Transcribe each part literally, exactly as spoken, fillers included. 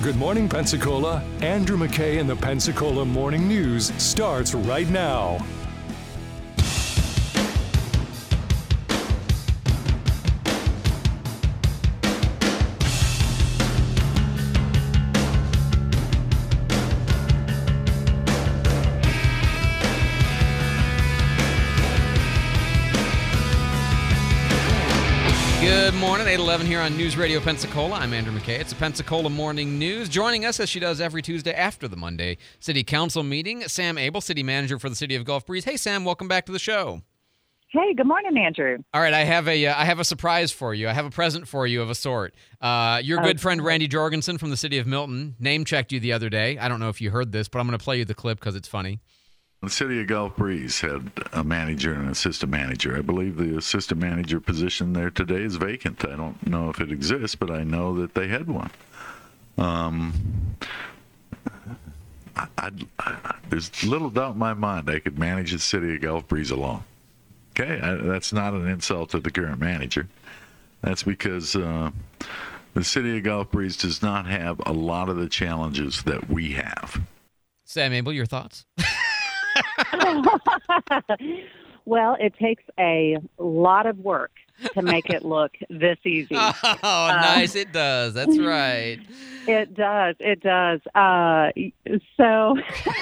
Good morning, Pensacola. Andrew McKay in the Pensacola Morning News starts right now. Good morning, eight eleven here on News Radio Pensacola. I'm Andrew McKay. It's the Pensacola Morning News. Joining us, as she does every Tuesday after the Monday City Council meeting, Sam Abel, City Manager for the City of Gulf Breeze. Hey, Sam, welcome back to the show. Hey, good morning, Andrew. All right, I have a uh, I have a surprise for you. I have a present for you of a sort. Uh, your good Okay. friend Randy Jorgensen from the City of Milton name-checked you the other day. I don't know if you heard this, but I'm going to play you the clip because it's funny. The City of Gulf Breeze had a manager and an assistant manager. I believe the assistant manager position there today is vacant. I don't know if it exists, but I know that they had one. Um, I, I'd- I, there's little doubt in my mind I could manage the City of Gulf Breeze alone. Okay, I, that's not an insult to the current manager. That's because uh, the City of Gulf Breeze does not have a lot of the challenges that we have. Sam Abel, your thoughts? Well, it takes a lot of work to make it look this easy. Oh, nice. It does. That's right. It does. It does. Uh, so,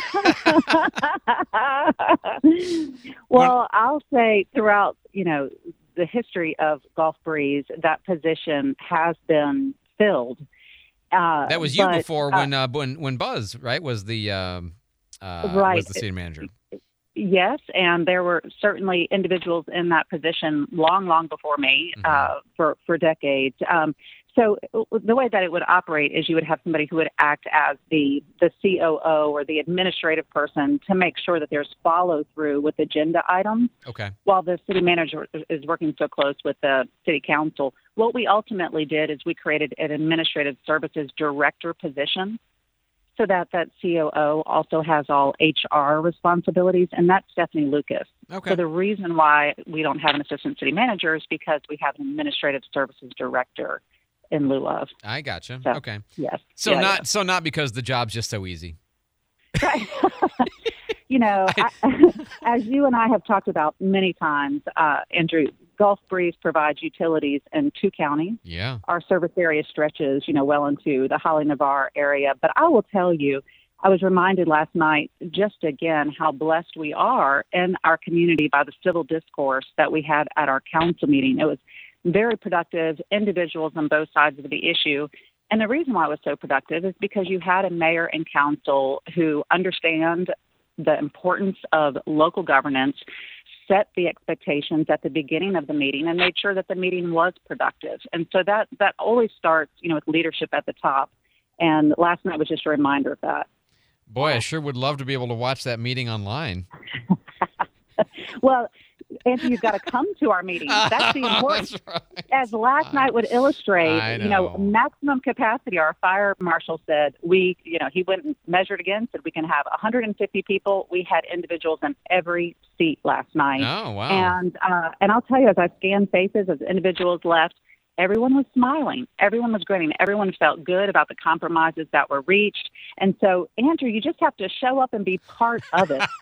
well, I'll say throughout, you know, the history of Gulf Breeze, that position has been filled. Uh, That was you but, before uh, when uh, when when Buzz, right, was the um, uh, Right. was the city manager. Yes, and there were certainly individuals in that position long, long before me, Mhm. uh, for for decades. Um, so the way that it would operate is you would have somebody who would act as the the C O O or the administrative person to make sure that there's follow through with agenda items, Okay. while the city manager is working so close with the city council. What we ultimately did is we created an administrative services director position, so that that C O O also has all H R responsibilities, and that's Stephanie Lucas. Okay. So the reason why we don't have an assistant city manager is because we have an administrative services director in lieu of. I gotcha. So, Okay. Yes. So Yeah, not so not because the job's just so easy. yeah. You know, I, as you and I have talked about many times, uh, Andrew, Gulf Breeze provides utilities in two counties. Yeah. Our service area stretches, you know, well into the Holly Navarre area. But I will tell you, I was reminded last night just again how blessed we are in our community by the civil discourse that we had at our council meeting. It was very productive, individuals on both sides of the issue. And the reason why it was so productive is because you had a mayor and council who understand the importance of local governance, set the expectations at the beginning of the meeting, and made sure that the meeting was productive. And so that that always starts, you know, with leadership at the top. And last night was just a reminder of that. Boy, I sure would love to be able to watch that meeting online. Well, Andrew, you've got to come to our meetings. That's the important. That's right. As last night would illustrate, I you know, know. maximum capacity. Our fire marshal said we, you know, he went and measured again, said we can have one hundred fifty people. We had individuals in every seat last night. Oh, wow. And uh, and I'll tell you, as I scanned faces as individuals left, everyone was smiling. Everyone was grinning. Everyone felt good about the compromises that were reached. And so, Andrew, you just have to show up and be part of it.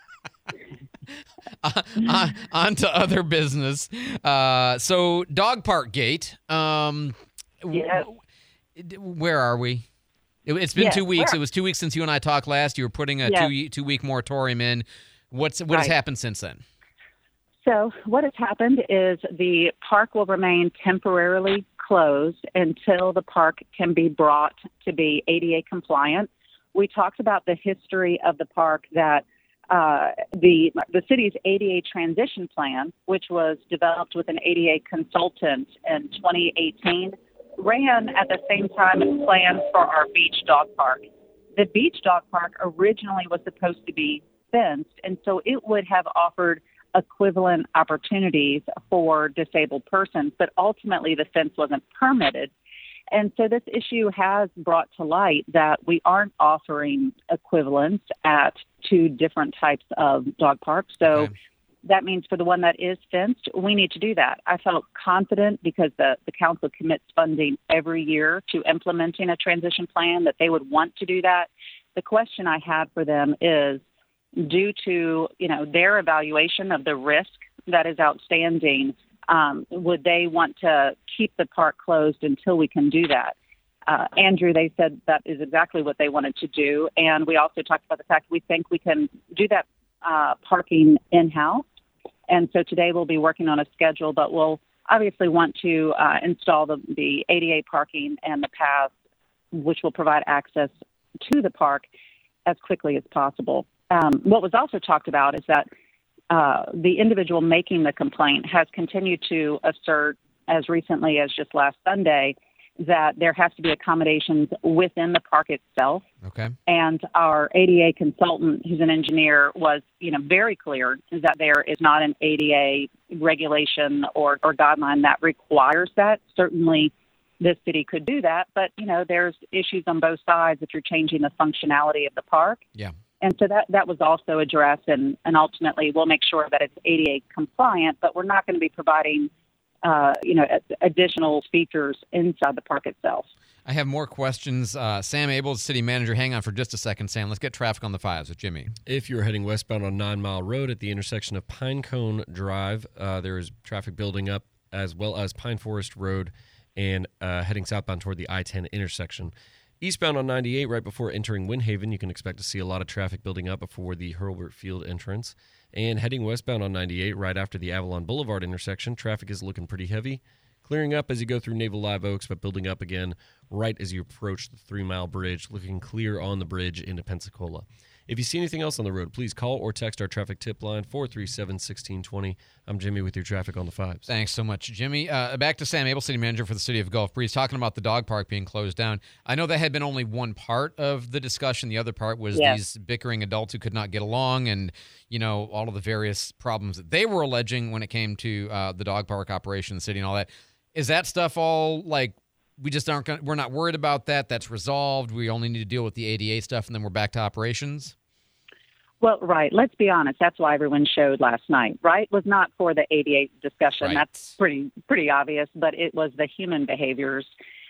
uh, on, on to other business. Uh, so, Dog Park Gate. Um, w- Yes. w- Where are we? It, it's been Yes, two weeks. where- It was two weeks since you and I talked last. You were putting a Yes. two two week moratorium in. What's what has Right. happened since then? So what has happened is the park will remain temporarily closed until the park can be brought to be A D A compliant. We talked about the history of the park, that uh, the the city's A D A transition plan, which was developed with an A D A consultant in twenty eighteen, ran at the same time as plans for our beach dog park. The beach dog park originally was supposed to be fenced, and so it would have offered equivalent opportunities for disabled persons, but ultimately the fence wasn't permitted. And so this issue has brought to light that we aren't offering equivalents at two different types of dog parks. So Okay. that means for the one that is fenced, we need to do that. I felt confident because the, the council commits funding every year to implementing a transition plan that they would want to do that. The question I had for them is, due to, you know, their evaluation of the risk that is outstanding, um, would they want to keep the park closed until we can do that? Uh, Andrew, they said that is exactly what they wanted to do. And we also talked about the fact we think we can do that uh, parking in-house. And so today we'll be working on a schedule, but we'll obviously want to uh, install the, the A D A parking and the paths, which will provide access to the park as quickly as possible. Um, what was also talked about is that uh, the individual making the complaint has continued to assert, as recently as just last Sunday, that there has to be accommodations within the park itself. Okay. And our A D A consultant, who's an engineer, was, you know, very clear that there is not an A D A regulation or, or guideline that requires that. Certainly, this city could do that, but, you know, there's issues on both sides if you're changing the functionality of the park. Yeah. And so that, that was also addressed, and, and ultimately we'll make sure that it's A D A compliant, but we're not going to be providing Uh, you know, additional features inside the park itself. I have more questions. Uh, Sam Abel, city manager. Hang on for just a second, Sam. Let's get traffic on the fives with Jimmy. If you're heading westbound on Nine Mile Road at the intersection of Pinecone Drive, uh, there is traffic building up, as well as Pine Forest Road, and uh, heading southbound toward the I ten intersection. Eastbound on ninety-eight, right before entering Windhaven, you can expect to see a lot of traffic building up before the Hurlburt Field entrance. And heading westbound on ninety-eight, right after the Avalon Boulevard intersection, traffic is looking pretty heavy. Clearing up as you go through Naval Live Oaks, but building up again right as you approach the Three Mile Bridge, looking clear on the bridge into Pensacola. If you see anything else on the road, please call or text our traffic tip line, four three seven, one six two zero. I'm Jimmy with your traffic on the fives. Thanks so much, Jimmy. Uh, back to Sam Abel, city manager for the city of Gulf Breeze, talking about the dog park being closed down. I know that had been only one part of the discussion. The other part was yes. these bickering adults who could not get along, and, you know, all of the various problems that they were alleging when it came to uh, the dog park operation in the city and all that. Is that stuff all, like, we just aren't gonna, we're not worried about that? That's resolved. We only need to deal with the A D A stuff, and then we're back to operations? Well, right. Let's be honest. That's why everyone showed last night, right? It was not for the A D A discussion. Right. That's pretty pretty obvious, but it was the human behaviors.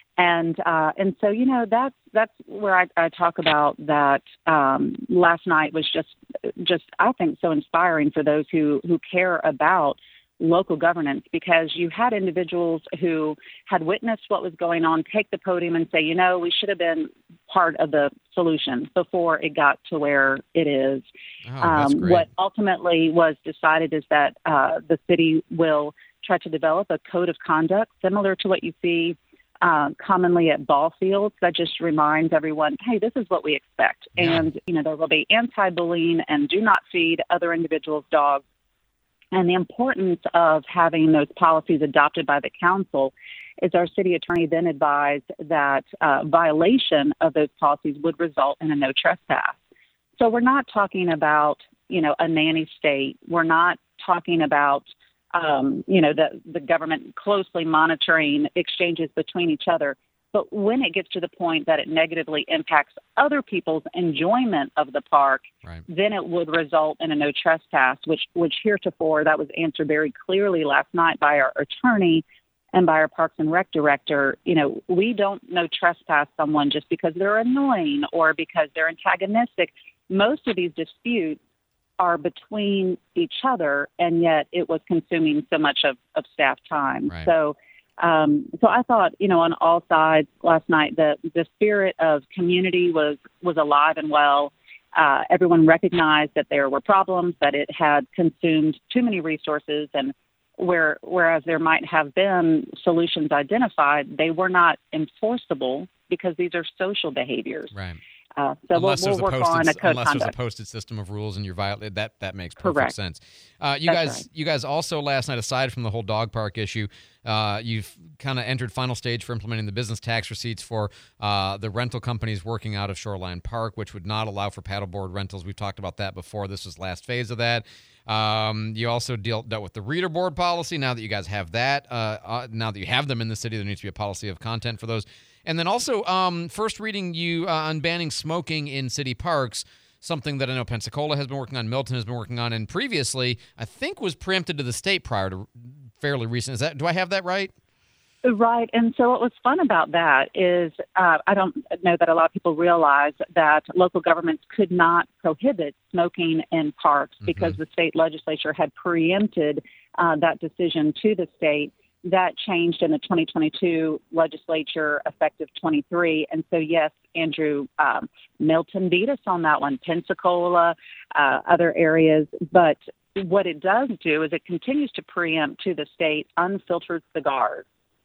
And uh, and so, you know, that's that's where I, I talk about that um, last night was just, just I think, so inspiring for those who, who care about local governance, because you had individuals who had witnessed what was going on take the podium and say, you know, we should have been part of the solution before it got to where it is. Oh, that's um, great. What ultimately was decided is that uh, the city will try to develop a code of conduct similar to what you see uh, commonly at ball fields that just reminds everyone, hey, this is what we expect. Yeah. And, you know, there will be anti-bullying and do not feed other individuals' dogs. And the importance of having those policies adopted by the council is our city attorney then advised that uh, violation of those policies would result in a no trespass. So we're not talking about, you know, a nanny state. We're not talking about, um, you know, the, the government closely monitoring exchanges between each other. But when it gets to the point that it negatively impacts other people's enjoyment of the park, right, then it would result in a no trespass, which, which heretofore that was answered very clearly last night by our attorney and by our Parks and Rec director. You know, we don't no trespass someone just because they're annoying or because they're antagonistic. Most of these disputes are between each other, and yet it was consuming so much of, of staff time. Right. So Um, so I thought, you know, on all sides last night, the, the spirit of community was, was alive and well. Uh, everyone recognized that there were problems, that it had consumed too many resources, and where, whereas there might have been solutions identified, they were not enforceable because these are social behaviors. Right. Uh, so unless we'll, we'll there's work a posted, on a code unless conduct. there's a posted system of rules and you're violated, that that makes perfect Correct. sense. Uh, you That's guys, right. you guys also last night, aside from the whole dog park issue, uh, you've kind of entered final stage for implementing the business tax receipts for uh, the rental companies working out of Shoreline Park, which would not allow for paddleboard rentals. We've talked about that before. This was last phase of that. Um, you also deal, dealt with the reader board policy. Now that you guys have that, uh, uh, now that you have them in the city, there needs to be a policy of content for those. And then also, um, first reading you uh, on banning smoking in city parks. something that I know Pensacola has been working on, Milton has been working on, and previously I think was preempted to the state prior to fairly recent. Is that, do I have that right? Right. And so what was fun about that is uh, I don't know that a lot of people realize that local governments could not prohibit smoking in parks mm-hmm. because the state legislature had preempted uh, that decision to the state. That changed in the twenty twenty-two legislature effective twenty-three. And so, yes, Andrew, um, Milton beat us on that one, Pensacola, uh, other areas. But what it does do is it continues to preempt to the state unfiltered cigars.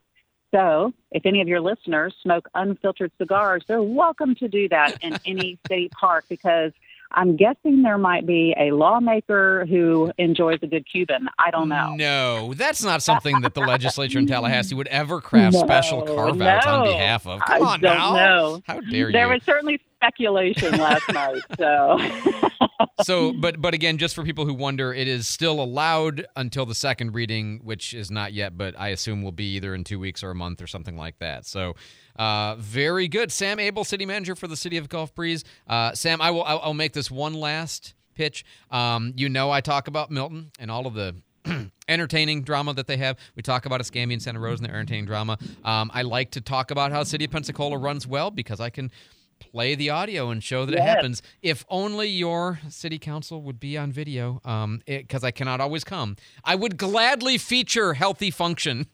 So if any of your listeners smoke unfiltered cigars, they're welcome to do that in any city park, because I'm guessing there might be a lawmaker who enjoys a good Cuban. I don't know. No, that's not something that the legislature in Tallahassee would ever craft no, special carve-outs no. on behalf of. Come I on don't now. know. How dare you? There was certainly speculation last night. So, so, but but again, just for people who wonder, it is still allowed until the second reading, which is not yet, but I assume will be either in two weeks or a month or something like that. So, uh, very good. Sam Abel, city manager for the city of Gulf Breeze. Uh, Sam, I will. I'll, I'll make this one last pitch. Um, you know, I talk about Milton and all of the entertaining drama that they have. We talk about Escambia and Santa Rosa and their entertaining drama. Um, I like to talk about how the city of Pensacola runs well because I can play the audio and show that yes. it happens. If only your city council would be on video, um, because I cannot always come. I would gladly feature Healthy Function.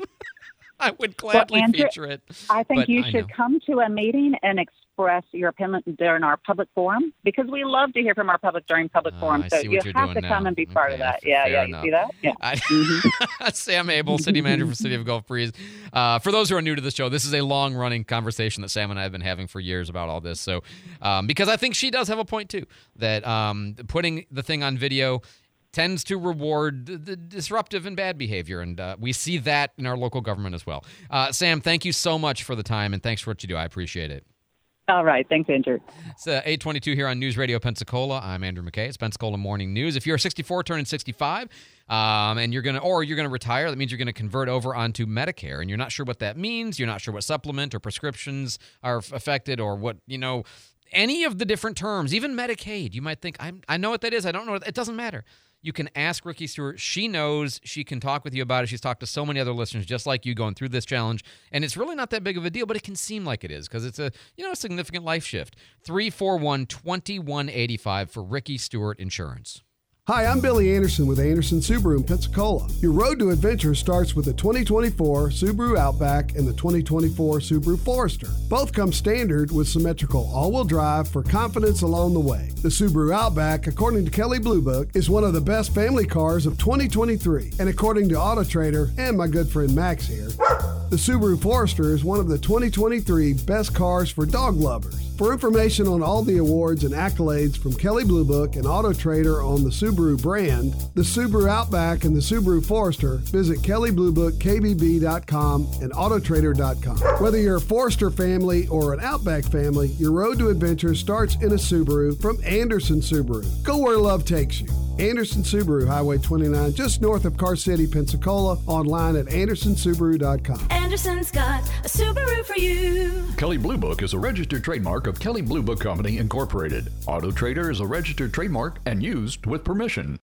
I would gladly well, Andrew, feature it. I think you I should know. come to a meeting and express your opinion during our public forum, because we love to hear from our public during public uh, forum. I So see you what you're have doing to come now. and be part okay, of that. Yeah, yeah. enough. You see that? Yeah. I, mm-hmm. Sam Abel, city manager for City of Gulf Breeze. Uh, for those who are new to the show, this is a long-running conversation that Sam and I have been having for years about all this. So, um, because I think she does have a point too, that um, putting the thing on video tends to reward the disruptive and bad behavior, and uh, we see that in our local government as well. Uh, Sam, thank you so much for the time, and thanks for what you do. I appreciate it. All right. Thanks, Andrew. It's uh, eight twenty-two here on News Radio Pensacola. I'm Andrew McKay. It's Pensacola Morning News. If you're sixty-four, turning sixty-five, um, and you're gonna, or you're gonna retire, that means you're gonna convert over onto Medicare, and you're not sure what that means. You're not sure what supplement or prescriptions are affected, or what you know, any of the different terms, even Medicaid. You might think, I'm, I know what that is. I don't know. It doesn't matter. You can ask Ricky Stewart. She knows. She can talk with you about it. She's talked to so many other listeners just like you going through this challenge, and it's really not that big of a deal, but it can seem like it is because it's a you know a significant life shift. three four one, two one eight five for Ricky Stewart Insurance. Hi, I'm Billy Anderson with Anderson Subaru in Pensacola. Your road to adventure starts with the twenty twenty-four Subaru Outback and the twenty twenty-four Subaru Forester. Both come standard with symmetrical all-wheel drive for confidence along the way. The Subaru Outback, according to Kelley Blue Book, is one of the best family cars of twenty twenty-three. And according to Auto Trader and my good friend Max here, the Subaru Forester is one of the twenty twenty-three best cars for dog lovers. For information on all the awards and accolades from Kelley Blue Book and Auto Trader on the Subaru brand, the Subaru Outback and the Subaru Forester, visit Kelley Blue Book K B B dot com and Auto Trader dot com. Whether you're a Forester family or an Outback family, your road to adventure starts in a Subaru from Anderson Subaru. Go where love takes you. Anderson Subaru, Highway twenty-nine, just north of Car City, Pensacola, online at anderson subaru dot com. Anderson's got a Subaru for you. Kelley Blue Book is a registered trademark of Kelley Blue Book Company, Incorporated. Auto Trader is a registered trademark and used with permission.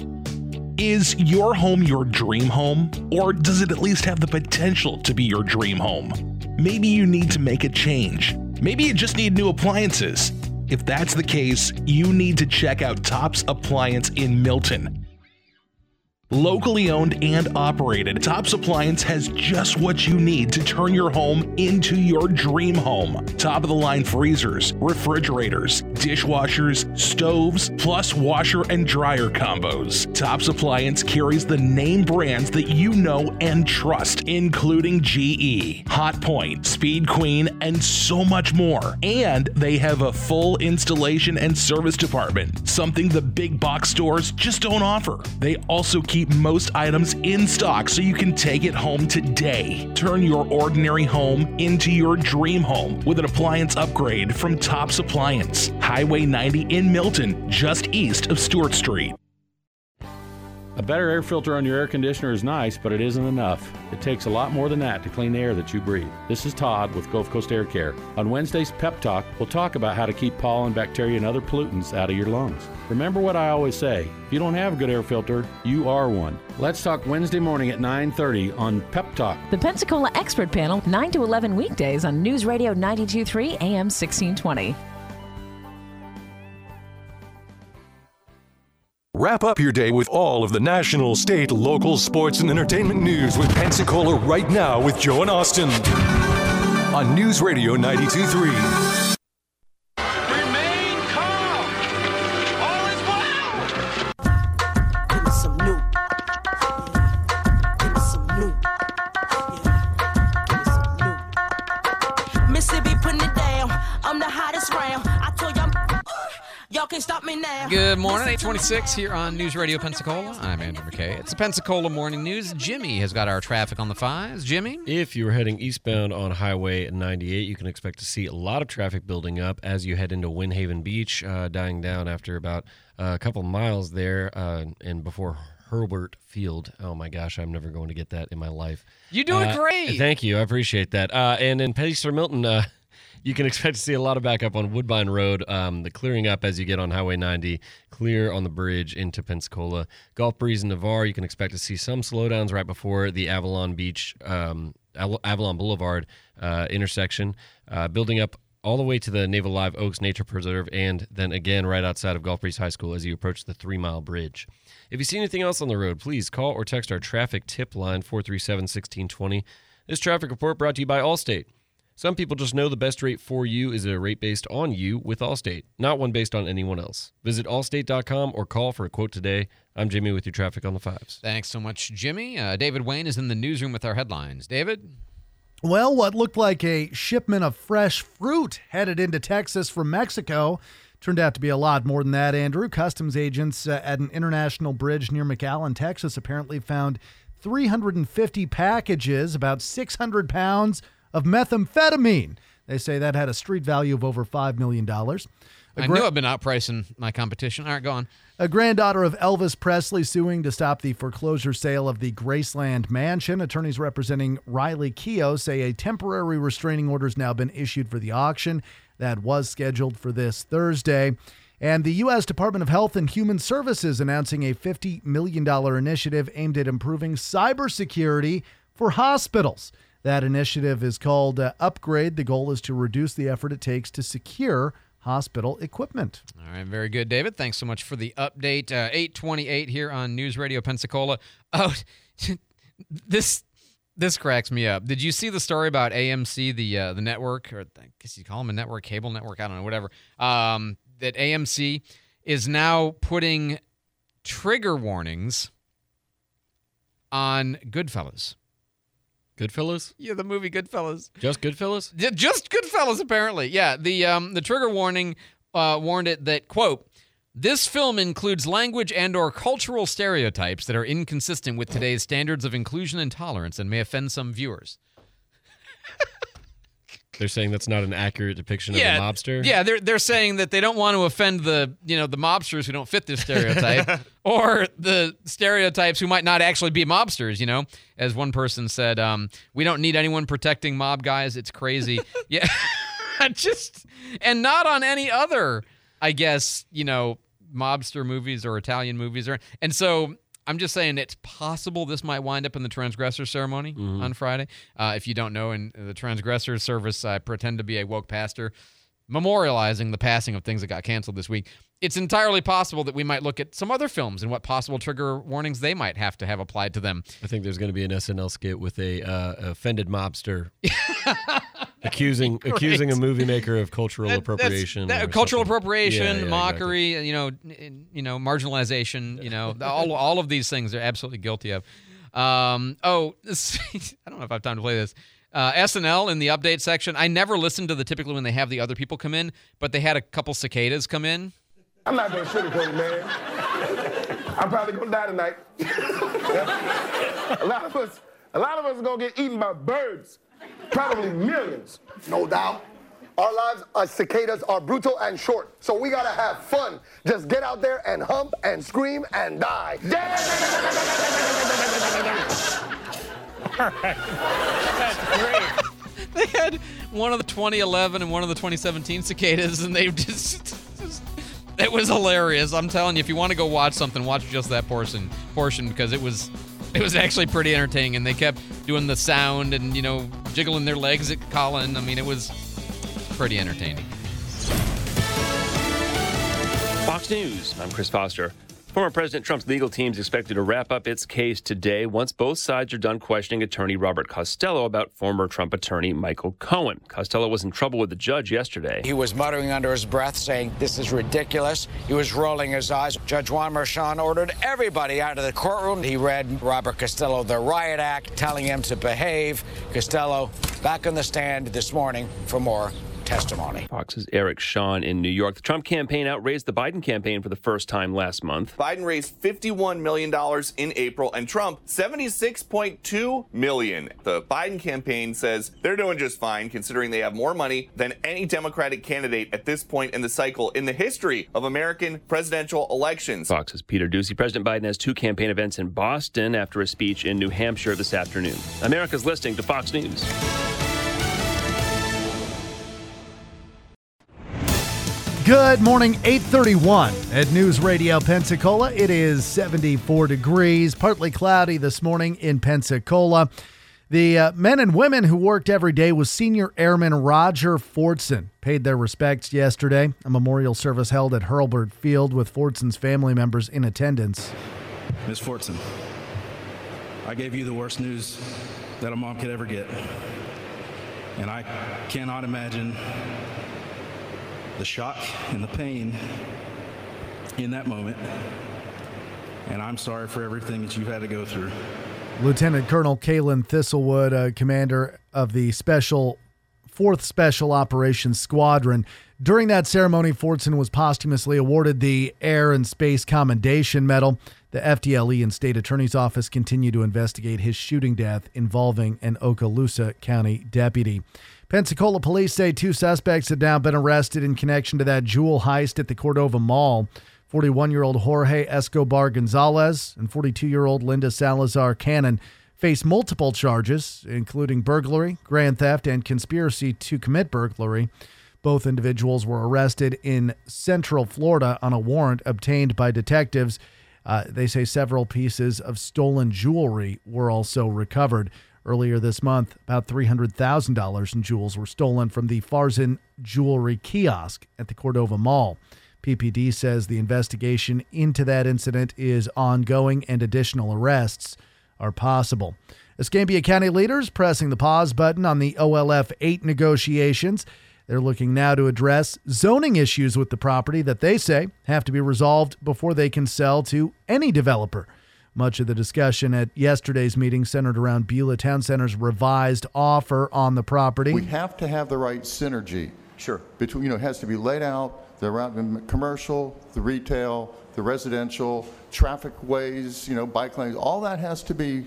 Is your home your dream home? Or does it at least have the potential to be your dream home? Maybe you need to make a change. Maybe you just need new appliances. If that's the case, you need to check out Tops Appliance in Milton. Locally owned and operated, Tops Appliance has just what you need to turn your home into your dream home. Top-of-the-line freezers, refrigerators, dishwashers, stoves, plus washer and dryer combos. Tops Appliance carries the name brands that you know and trust, including G E, Hotpoint, Speed Queen, and so much more. And they have a full installation and service department, something the big box stores just don't offer. They also keep most items in stock so you can take it home today. Turn your ordinary home into your dream home with an appliance upgrade from Tops Appliance. Highway ninety in Milton, just east of Stewart Street. A better air filter on your air conditioner is nice, but it isn't enough. It takes a lot more than that to clean the air that you breathe. This is Todd with Gulf Coast Air Care. On Wednesday's Pep Talk, we'll talk about how to keep pollen, bacteria, and other pollutants out of your lungs. Remember what I always say, if you don't have a good air filter, you are one. Let's talk Wednesday morning at nine thirty on Pep Talk. The Pensacola Expert Panel, nine to eleven weekdays on News Radio ninety-two point three A M sixteen twenty. Wrap up your day with all of the national, state, local, sports, and entertainment news with Pensacola Right Now with Joe and Austin on News Radio ninety-two point three. Remain calm. All is well. Give me some new. Give me some new. Give me some new. Mississippi putting it down. I'm the hottest round. I told y'all. Y'all can stop me now. Good morning, eight twenty-six here on News Radio Pensacola. I'm Andrew McKay. It's the Pensacola Morning News. Jimmy has got our traffic on the fives. Jimmy? If you were heading eastbound on Highway ninety-eight, you can expect to see a lot of traffic building up as you head into Windhaven Beach, uh, dying down after about uh, a couple miles there uh, and before Herbert Field. Oh, my gosh, I'm never going to get that in my life. You're doing uh, great. Thank you. I appreciate that. Uh, and in Pacer Milton, uh, you can expect to see a lot of backup on Woodbine Road, um, the clearing up as you get on Highway ninety, clear on the bridge into Pensacola. Gulf Breeze and Navarre, you can expect to see some slowdowns right before the Avalon Beach, um, Avalon Boulevard uh, intersection, uh, building up all the way to the Naval Live Oaks Nature Preserve, and then again right outside of Gulf Breeze High School as you approach the three-mile bridge. If you see anything else on the road, please call or text our traffic tip line, four three seven, one six two zero. This traffic report brought to you by Allstate. Some people just know the best rate for you is a rate based on you with Allstate, not one based on anyone else. Visit allstate dot com or call for a quote today. I'm Jimmy with your traffic on the fives. Thanks so much, Jimmy. Uh, David Wayne is in the newsroom with our headlines. David? Well, what looked like a shipment of fresh fruit headed into Texas from Mexico turned out to be a lot more than that, Andrew. Customs agents uh, at an international bridge near McAllen, Texas, apparently found three hundred fifty packages, about six hundred pounds of methamphetamine. They say that had a street value of over five million dollars. I gra- knew I've been outpricing my competition. All right, go on. A granddaughter of Elvis Presley suing to stop the foreclosure sale of the Graceland mansion. Attorneys representing Riley Keough say a temporary restraining order has now been issued for the auction that was scheduled for this Thursday. And the U S Department of Health and Human Services announcing a fifty million dollars initiative aimed at improving cybersecurity for hospitals. That initiative is called uh, Upgrade. The goal is to reduce the effort it takes to secure hospital equipment. All right, very good, David. Thanks so much for the update. Uh, eight twenty-eight here on News Radio Pensacola. Oh, this this cracks me up. Did you see the story about A M C, the uh, the network, or I guess you call them a network, cable network, I don't know, whatever, um, that A M C is now putting trigger warnings on Goodfellas. Goodfellas? Yeah, the movie Goodfellas. Just Goodfellas? Yeah, just Goodfellas, apparently. Yeah, the um, the trigger warning uh, warned it that, quote, this film includes language and or cultural stereotypes that are inconsistent with today's standards of inclusion and tolerance and may offend some viewers. They're saying that's not an accurate depiction yeah, of a mobster? Yeah, they're they're saying that they don't want to offend the, you know, the mobsters who don't fit this stereotype or the stereotypes who might not actually be mobsters, you know. As one person said, um, we don't need anyone protecting mob guys. It's crazy. Yeah. Just and not on any other, I guess, you know, mobster movies or Italian movies or and so I'm just saying it's possible this might wind up in the transgressor ceremony mm-hmm. on Friday. Uh, if you don't know, in the transgressor service, I pretend to be a woke pastor memorializing the passing of things that got canceled this week. It's entirely possible that we might look at some other films and what possible trigger warnings they might have to have applied to them. I think there's going to be an S N L skit with a uh, offended mobster accusing Great. accusing a movie maker of cultural that, appropriation. That, cultural something. appropriation, yeah, yeah, mockery, exactly. you know, you know, marginalization. You know, all all of these things they're absolutely guilty of. Um, oh, this, I don't know if I have time to play this. Uh, S N L in the update section. I never listen to the typically when they have the other people come in, but they had a couple cicadas come in. I'm not going to sugarcoat it, man. I'm probably going to die tonight. a lot of us, a lot of us are going to get eaten by birds. Probably millions. No doubt. Our lives as cicadas are brutal and short, so we gotta have fun. Just get out there and hump and scream and die. All right. That's great. They had one of the twenty eleven and one of the twenty seventeen cicadas, and they just, just it was hilarious. I'm telling you, if you want to go watch something, watch just that portion portion because it was it was actually pretty entertaining, and they kept doing the sound and, you know, jiggling their legs at Colin. I mean, it was pretty entertaining. Fox News, I'm Chris Foster. Former President Trump's legal team is expected to wrap up its case today once both sides are done questioning attorney Robert Costello about former Trump attorney Michael Cohen. Costello was in trouble with the judge yesterday. He was muttering under his breath, saying, "This is ridiculous." He was rolling his eyes. Judge Juan Merchan ordered everybody out of the courtroom. He read Robert Costello the riot act, telling him to behave. Costello back on the stand this morning for more testimony. Fox's Eric Shawn in New York. The Trump campaign outraised the Biden campaign for the first time last month. Biden raised fifty-one million dollars in April and Trump seventy-six point two million dollars. The Biden campaign says they're doing just fine considering they have more money than any Democratic candidate at this point in the cycle in the history of American presidential elections. Fox's Peter Doocy. President Biden has two campaign events in Boston after a speech in New Hampshire this afternoon. America's listening to Fox News. Good morning, eight thirty-one at News Radio Pensacola. It is seventy-four degrees, partly cloudy this morning in Pensacola. The uh, men and women who worked every day with Senior Airman Roger Fortson paid their respects yesterday. A memorial service held at Hurlburt Field with Fortson's family members in attendance. Miss Fortson, I gave you the worst news that a mom could ever get. And I cannot imagine the shock and the pain in that moment. And I'm sorry for everything that you've had to go through. Lieutenant Colonel Kalen Thistlewood, uh, commander of the Special fourth Special Operations Squadron. During that ceremony, Fortson was posthumously awarded the Air and Space Commendation Medal. The F D L E and State Attorney's Office continue to investigate his shooting death involving an Okaloosa County deputy. Pensacola police say two suspects have now been arrested in connection to that jewel heist at the Cordova Mall. forty-one-year-old Jorge Escobar Gonzalez and forty-two-year-old Linda Salazar Cannon face multiple charges, including burglary, grand theft, and conspiracy to commit burglary. Both individuals were arrested in Central Florida on a warrant obtained by detectives. Uh, they say several pieces of stolen jewelry were also recovered. Earlier this month, about three hundred thousand dollars in jewels were stolen from the Farzan Jewelry kiosk at the Cordova Mall. P P D says the investigation into that incident is ongoing and additional arrests are possible. Escambia County leaders pressing the pause button on the O L F eight negotiations. They're looking now to address zoning issues with the property that they say have to be resolved before they can sell to any developer. Much of the discussion at yesterday's meeting centered around Beulah Town Center's revised offer on the property. We have to have the right synergy. Sure. Between, you know, it has to be laid out, the around the commercial, the retail, the residential, traffic ways, you know, bike lanes, all that has to be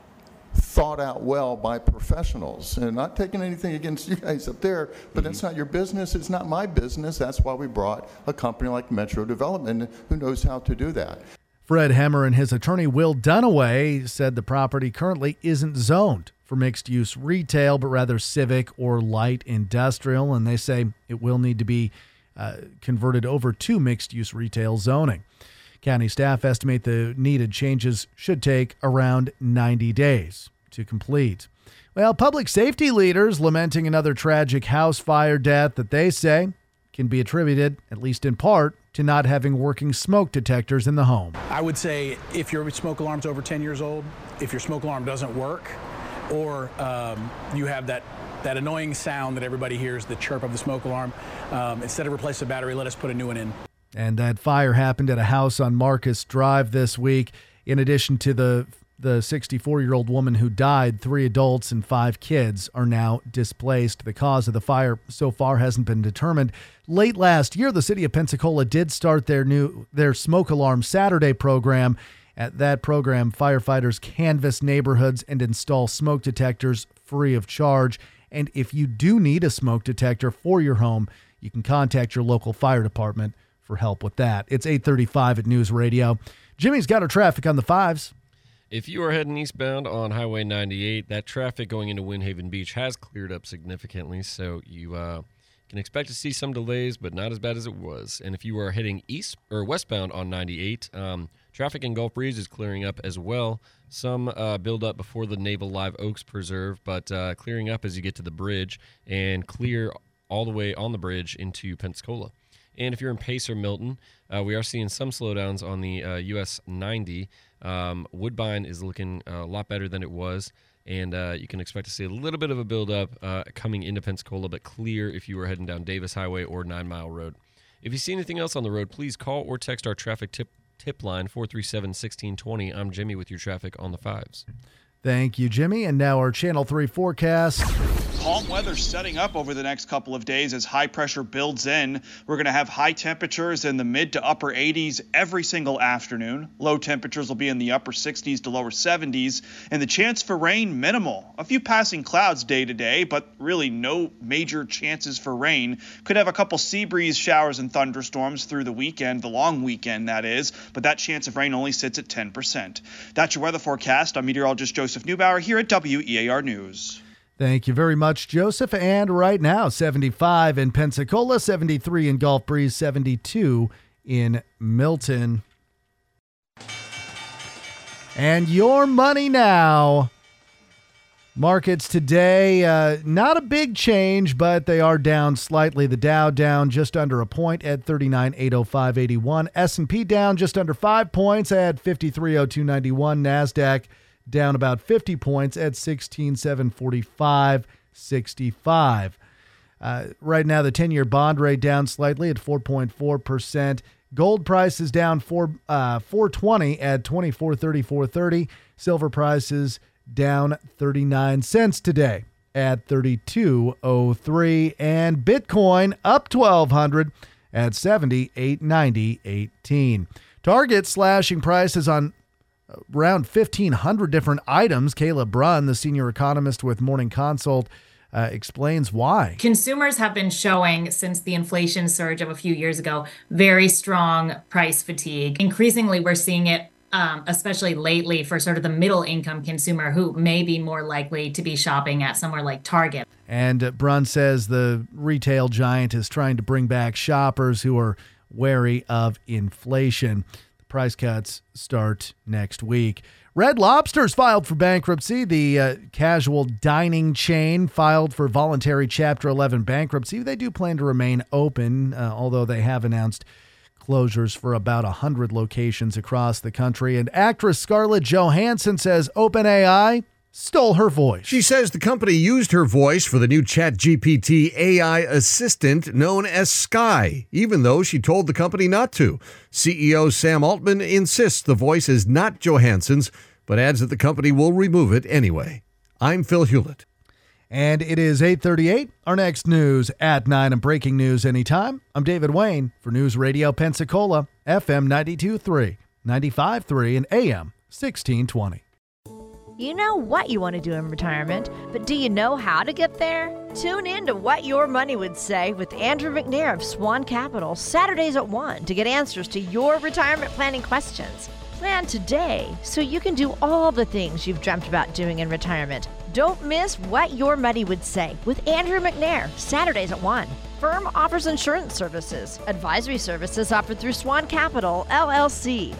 thought out well by professionals. And not taking anything against you guys up there, but that's not your business. It's not my business. That's why we brought a company like Metro Development who knows how to do that. Fred Hemmer and his attorney Will Dunaway said the property currently isn't zoned for mixed-use retail, but rather civic or light industrial, and they say it will need to be uh, converted over to mixed-use retail zoning. County staff estimate the needed changes should take around ninety days to complete. Well, public safety leaders lamenting another tragic house fire death that they say can be attributed, at least in part, to not having working smoke detectors in the home. I would say if your smoke alarm's over ten years old, if your smoke alarm doesn't work, or um, you have that, that annoying sound that everybody hears, the chirp of the smoke alarm, um, instead of replace the battery, let us put a new one in. And that fire happened at a house on Marcus Drive this week. In addition to the the sixty-four-year-old woman who died, three adults and five kids are now displaced. The cause of the fire so far hasn't been determined. Late last year, the city of Pensacola did start their new their Smoke Alarm Saturday program. At that program, firefighters canvass neighborhoods and install smoke detectors free of charge. And if you do need a smoke detector for your home, you can contact your local fire department for help with that. It's eight thirty-five at News Radio. Jimmy's got our traffic on the fives. If you are heading eastbound on Highway ninety-eight, that traffic going into Windhaven Beach has cleared up significantly, so you uh, can expect to see some delays, but not as bad as it was. And if you are heading east or westbound on ninety-eight, um, traffic in Gulf Breeze is clearing up as well. Some uh, build up before the Naval Live Oaks Preserve, but uh, clearing up as you get to the bridge and clear all the way on the bridge into Pensacola. And if you're in Pace or Milton, uh, we are seeing some slowdowns on the uh, U S ninety. Um, Woodbine is looking a lot better than it was, and uh, you can expect to see a little bit of a buildup uh, coming into Pensacola, but clear if you were heading down Davis Highway or Nine Mile Road. If you see anything else on the road, please call or text our traffic tip tip line, four three seven, one six two zero. I'm Jimmy with your traffic on the fives. Thank you, Jimmy. And now our Channel three forecast. Calm weather setting up over the next couple of days as high pressure builds in. We're going to have high temperatures in the mid to upper eighties every single afternoon. Low temperatures will be in the upper sixties to lower seventies, and the chance for rain minimal. A few passing clouds day to day, but really no major chances for rain. Could have a couple sea breeze showers and thunderstorms through the weekend, the long weekend that is, but that chance of rain only sits at ten percent. That's your weather forecast. I'm meteorologist Joseph Neubauer here at W E A R News. Thank you very much, Joseph. And right now, seventy-five in Pensacola, seventy-three in Gulf Breeze, seventy-two in Milton. And your money now. Markets today, uh, not a big change, but they are down slightly. The Dow down just under a point at thirty-nine thousand eight hundred five point eight one. S and P down just under five points at fifty-three thousand two hundred ninety-one. NASDAQ down about fifty points at sixteen thousand seven hundred forty-five point six five. Uh, right now, the ten-year bond rate down slightly at four point four percent. Gold price is down four, uh, four twenty at twenty-four thirty-four thirty. Silver prices down thirty-nine cents today at thirty-two oh three. And Bitcoin up twelve hundred at seventy-eight ninety eighteen. Target slashing prices on around fifteen hundred different items. Kayla Brunn, the senior economist with Morning Consult, uh, explains why. Consumers have been showing, since the inflation surge of a few years ago, very strong price fatigue. Increasingly, we're seeing it, um, especially lately, for sort of the middle income consumer who may be more likely to be shopping at somewhere like Target. And uh, Brunn says the retail giant is trying to bring back shoppers who are wary of inflation. Price cuts start next week. Red Lobster's filed for bankruptcy. The uh, casual dining chain filed for voluntary Chapter eleven bankruptcy. They do plan to remain open, uh, although they have announced closures for about one hundred locations across the country. And actress Scarlett Johansson says OpenAI stole her voice. She says the company used her voice for the new ChatGPT A I assistant known as Sky, even though she told the company not to. C E O Sam Altman insists the voice is not Johansson's, but adds that the company will remove it anyway. I'm Phil Hewlett. And it is eight thirty-eight. Our next news at nine and breaking news anytime. I'm David Wayne for News Radio Pensacola, F M ninety-two point three, ninety-five point three, and A M sixteen twenty. You know what you want to do in retirement, but do you know how to get there? Tune in to What Your Money Would Say with Andrew McNair of Swan Capital, Saturdays at one, to get answers to your retirement planning questions. Plan today so you can do all the things you've dreamt about doing in retirement. Don't miss What Your Money Would Say with Andrew McNair, Saturdays at one. Firm offers insurance services. Advisory services offered through Swan Capital, L L C.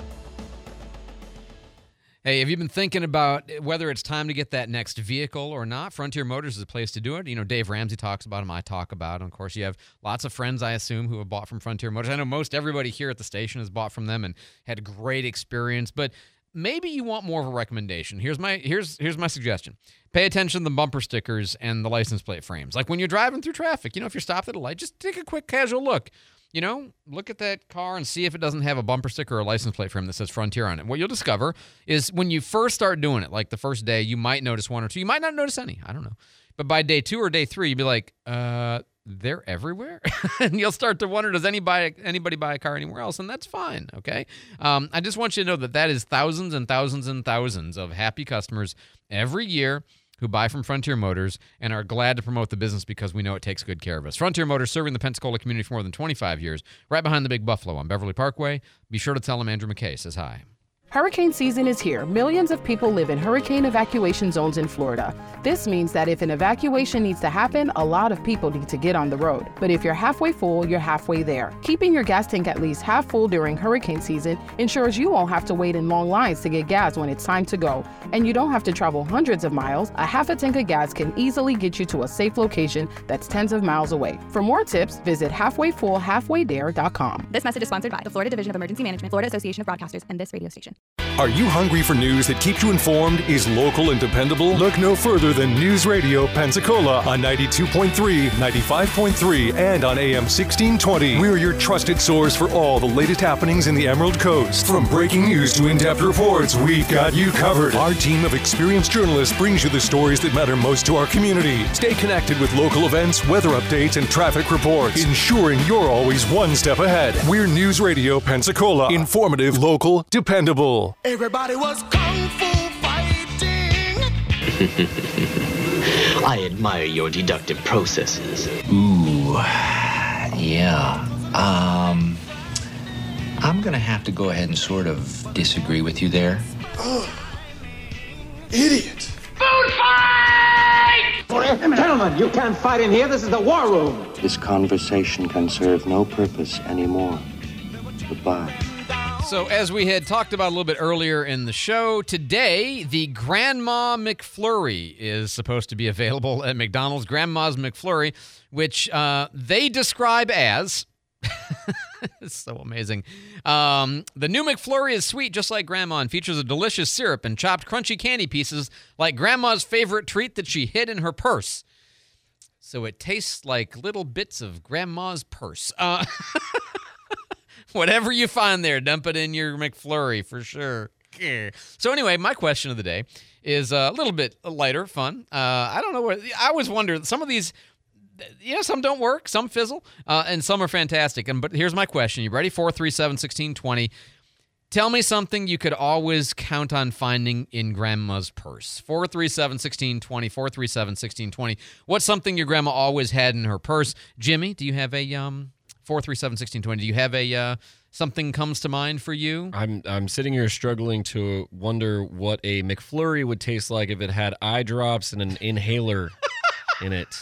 Hey, have you been thinking about whether it's time to get that next vehicle or not? Frontier Motors is a place to do it. You know, Dave Ramsey talks about them. I talk about them. Of course, you have lots of friends, I assume, who have bought from Frontier Motors. I know most everybody here at the station has bought from them and had a great experience. But maybe you want more of a recommendation. Here's my here's here's my suggestion. Pay attention to the bumper stickers and the license plate frames. Like when you're driving through traffic, you know, if you're stopped at a light, just take a quick casual look. You know, look at that car and see if it doesn't have a bumper sticker or a license plate frame that says Frontier on it. What you'll discover is when you first start doing it, like the first day, you might notice one or two. You might not notice any. I don't know. But by day two or day three, you'll be like, uh, they're everywhere. And you'll start to wonder, does anybody anybody buy a car anywhere else? And that's fine, okay? Um, I just want you to know that that is thousands and thousands and thousands of happy customers every year who buy from Frontier Motors and are glad to promote the business because we know it takes good care of us. Frontier Motors, serving the Pensacola community for more than twenty-five years, right behind the Big Buffalo on Beverly Parkway. Be sure to tell them Andrew McKay says hi. Hurricane season is here. Millions of people live in hurricane evacuation zones in Florida. This means that if an evacuation needs to happen, a lot of people need to get on the road. But if you're halfway full, you're halfway there. Keeping your gas tank at least half full during hurricane season ensures you won't have to wait in long lines to get gas when it's time to go. And you don't have to travel hundreds of miles. A half a tank of gas can easily get you to a safe location that's tens of miles away. For more tips, visit halfway full halfway dare dot com. This message is sponsored by the Florida Division of Emergency Management, Florida Association of Broadcasters, and this radio station. Are you hungry for news that keeps you informed, is local and dependable? Look no further than News Radio Pensacola on ninety-two point three, ninety-five point three, and on A M sixteen twenty. We're your trusted source for all the latest happenings in the Emerald Coast. From breaking news to in-depth reports, we've got you covered. Our team of experienced journalists brings you the stories that matter most to our community. Stay connected with local events, weather updates, and traffic reports, ensuring you're always one step ahead. We're News Radio Pensacola. Informative, local, dependable. Everybody was kung fu fighting. I admire your deductive processes. Ooh, yeah. Um, I'm gonna have to go ahead and sort of disagree with you there. Oh, idiot. Food fight! Gentlemen, you can't fight in here. This is the war room. This conversation can serve no purpose anymore. Goodbye. So, as we had talked about a little bit earlier in the show, today the Grandma McFlurry is supposed to be available at McDonald's. Grandma's McFlurry, which uh, they describe as... It's so amazing. Um, the new McFlurry is sweet just like Grandma and features a delicious syrup and chopped crunchy candy pieces like Grandma's favorite treat that she hid in her purse. So it tastes like little bits of Grandma's purse. Uh, whatever you find there, dump it in your McFlurry for sure. So anyway, my question of the day is a little bit lighter, fun. Uh, I don't know what I always wonder. Some of these, you know, some don't work, some fizzle, uh, and some are fantastic. And but here's my question: you ready? Four three seven sixteen twenty. Tell me something you could always count on finding in Grandma's purse. Four three seven sixteen twenty. Four three seven sixteen twenty. What's something your grandma always had in her purse? Jimmy, do you have a um? Four three seven sixteen twenty. Do you have a uh, something comes to mind for you? I'm I'm sitting here struggling to wonder what a McFlurry would taste like if it had eye drops and an inhaler in it.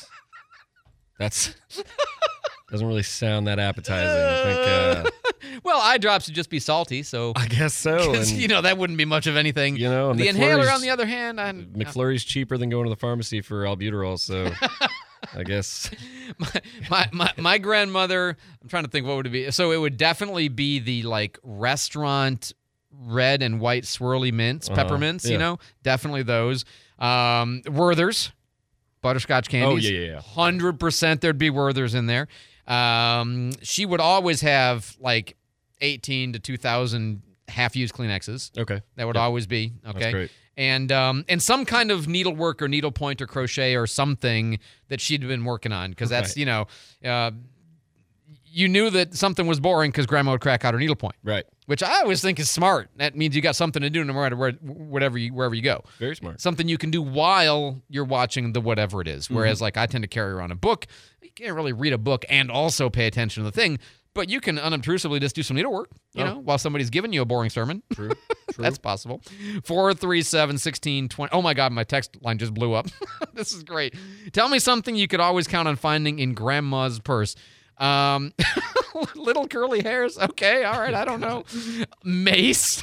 That's doesn't really sound that appetizing. I think. Uh, well, eye drops would just be salty, so I guess so. And, you know that wouldn't be much of anything. You know, the inhaler, on the other hand, I, McFlurry's cheaper than going to the pharmacy for albuterol, so. I guess my, my my my grandmother. I'm trying to think what would it be. So it would definitely be the like restaurant red and white swirly mints, uh-huh. peppermints. Yeah. You know, definitely those. Um, Werther's, butterscotch candies. Oh yeah, yeah, yeah. Hundred percent, there'd be Werther's in there. Um, she would always have like eighteen to two thousand half-used Kleenexes. Okay, that would yep. always be okay. That's great. And um, and some kind of needlework or needlepoint or crochet or something that she'd been working on because that's, right. you know, uh, you knew that something was boring because Grandma would crack out her needlepoint. Right. Which I always think is smart. That means you got something to do no matter where, whatever you, wherever you go. Very smart. Something you can do while you're watching the whatever it is. Whereas, mm-hmm. like, I tend to carry around a book. You can't really read a book and also pay attention to the thing. But you can unobtrusively just do some needlework, you oh. know, while somebody's giving you a boring sermon. True. True. That's possible. four three seven, one six two zero. Oh, my God, my text line just blew up. This is great. Tell me something you could always count on finding in Grandma's purse. Um, little curly hairs. Okay, all right, I don't know. Mace.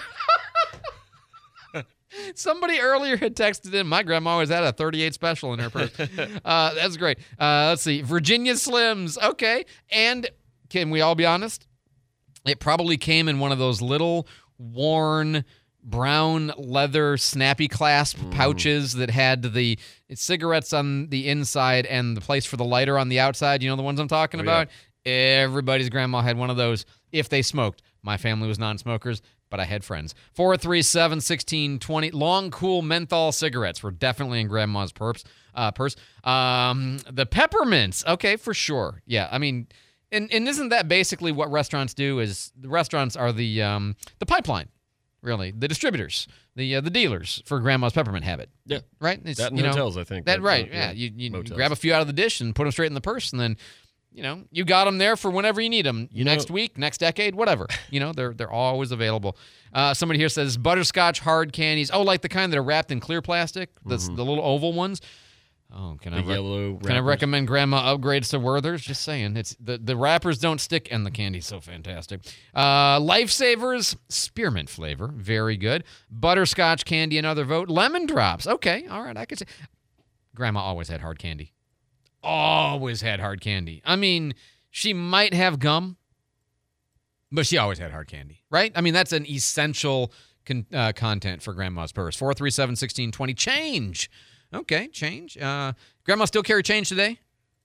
Somebody earlier had texted in, my grandma always had a thirty-eight special in her purse. Uh, that's great. Uh, let's see. Virginia Slims. Okay. And can we all be honest? It probably came in one of those little worn brown leather snappy clasp mm. pouches that had the cigarettes on the inside and the place for the lighter on the outside. You know the ones I'm talking oh, about? Yeah. Everybody's grandma had one of those if they smoked. My family was non-smokers, but I had friends. four three seven, one six two zero. Long, cool menthol cigarettes were definitely in Grandma's purse. Uh, purse. Um, the peppermints. Okay, for sure. Yeah, I mean... And and isn't that basically what restaurants do? Is the restaurants are the um, the pipeline, really. The distributors, the uh, the dealers for Grandma's Peppermint Habit. Yeah. Right? It's, that and you know, hotels, I think. That, but, right, uh, yeah. You, you, you motels. grab a few out of the dish and put them straight in the purse, and then, you know, you got them there for whenever you need them. You next know- week, next decade, whatever. You know, they're they're always available. Uh, somebody here says butterscotch hard candies. Oh, like the kind that are wrapped in clear plastic, the, Mhm. the little oval ones. Oh, can I The rec- yellow can I wrappers. recommend Grandma upgrades to Werther's? Just saying, it's the, the wrappers don't stick, and the candy's so fantastic. Uh, Lifesavers spearmint flavor, very good. Butterscotch candy, another vote. Lemon drops, okay, all right, I could say. Grandma always had hard candy, always had hard candy. I mean, she might have gum, but she always had hard candy, right? I mean, that's an essential con- uh, content for Grandma's purse. four three seven, one six two zero. Change. Okay, change. Uh, Grandma still carry change today?